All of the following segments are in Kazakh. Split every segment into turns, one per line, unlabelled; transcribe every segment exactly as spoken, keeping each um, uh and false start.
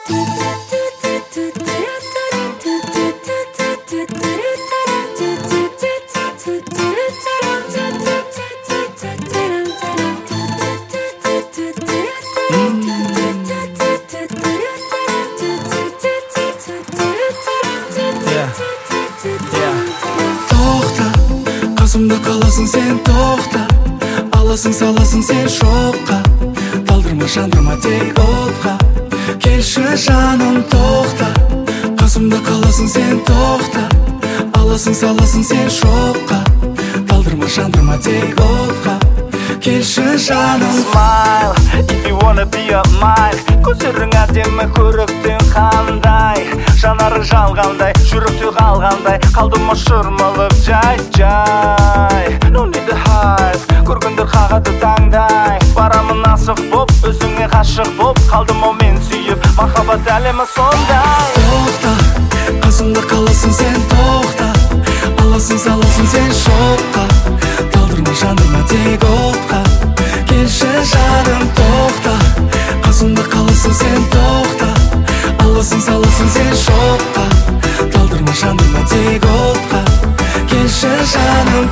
Қасымда қаласың сен тоқта, аласың саласың сен шоққа, талдырма жандырма тек отқа. Келші жаным тоқта, қасымда қаласың сен тоқта, аласың саласың сен шоққа, талдырма жандырма тек отқа. Келші жаным.
Smile, if you wanna be a mine. Көздерің әдемі, көріктің қандай, жанары жалғандай, жүректе қалғандай, қалдым шырмалып жай-жай. No need to hide, көргендер қағады таңдай, барамын асық боп, өзіңе ғашық боп, қалдым мен сүйіп, махаббат әлемі сондай.
Тоқта, қасымда қаласың сен тоқта, аласың саласың сен шоққа, талдырма жандырма тек отқа. Келші жаным тоқта, қасымда қаласың сен тоқта, аласың саласың сен шоққа, талдырма жандырма тек отқа. Келші жаным.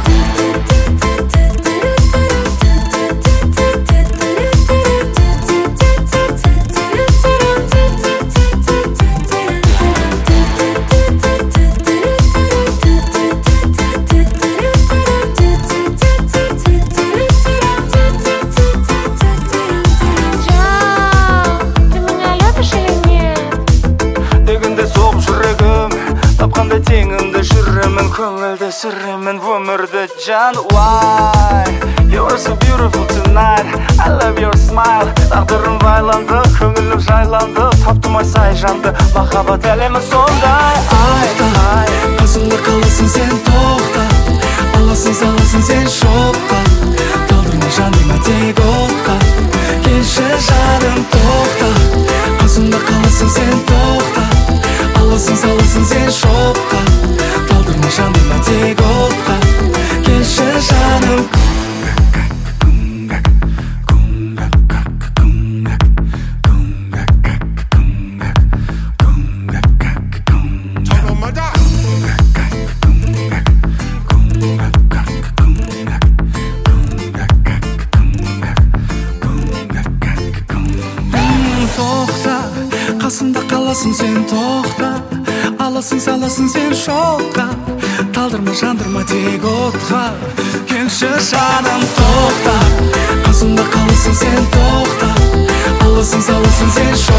Тапқанда теңімді жүремін, көңілді сүремін өмірді жан. Why? You're so beautiful tonight, I love your smile. Тағдырым байланды, көңілім жайланды, таптым ай сай жанды, махаббат әлемі сондай.
Тоқта, қасымда қаласың сен тоқта, аласың саласың сен шоққа, талдырма жандырма тек отқа. Келші жаным тоқта, қасымда қаласың сен тоқта, аласың саласың сен шоққа, талдырма жандырма тек отқа. Келші жаным. Тоқта, қасымда қаласың сен тоқта, аласың саласың сен шоққа, талдырма жандырма тек отқа. Келші жаным тоқта, қасымда қаласың сен тоқта, аласың саласың сен шоққа.